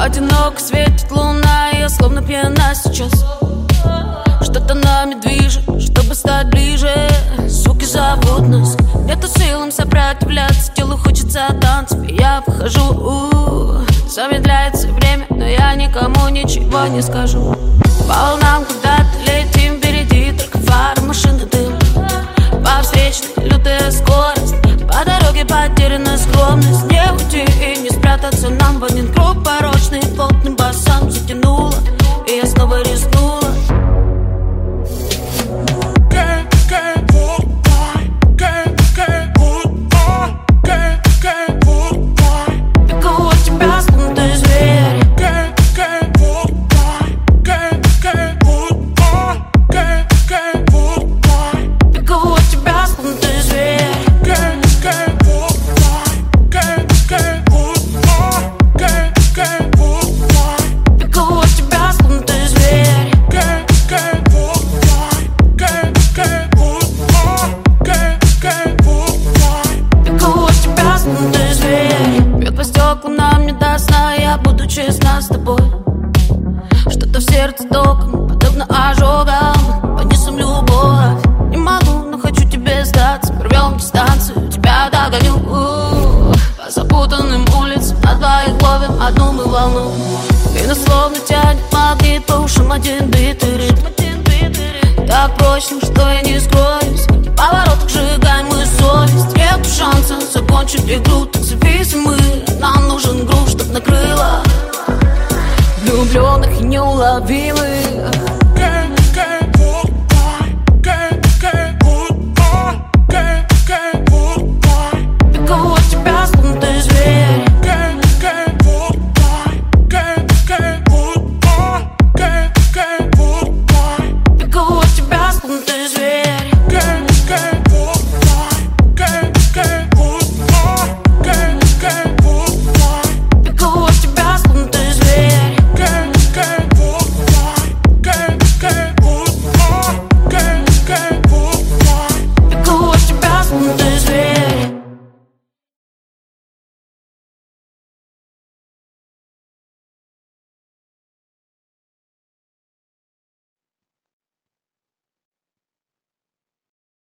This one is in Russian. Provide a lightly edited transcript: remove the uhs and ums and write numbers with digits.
Одиноко светит луна, и я словно пьяна сейчас. Что-то нами движет, чтобы стать ближе. Звуки зовут нас, нету силам сопротивляться. Телу хочется танцев, и я выхожу. Замедляется время, но я никому ничего не скажу. По волнам куда-то летим, впереди только фары, машины, дым. По встречной лютая скорость, по дороге потеряна скромность. Не уйти и не спрятаться нам в один круг порочный. Плотным басом затянуло, и я снова рискнула. Бегу от тебя, словно ты зверь. Бегу от тебя, словно ты зверь. Бегу от тебя, словно ты зверь. Бегу от тебя, словно ты зверь. Бег по стеклам нам не до сна, я буду честна с тобой. Что-то в сердце током, подобно ожогам. Понесем любовь, не могу, но хочу тебе сдаться. Порвем дистанцию, тебя догоню. По запутанным улицам на двоих ловим одну мы волну. И нас словно тянет магнит по ушам один битый ритм. Так прочно, что я не скроюсь. В поворотах сжигаем мы совесть. Нет шанса закончить игру, так зависимы. Нам нужен грув, чтоб накрыло влюбленных и неуловимых.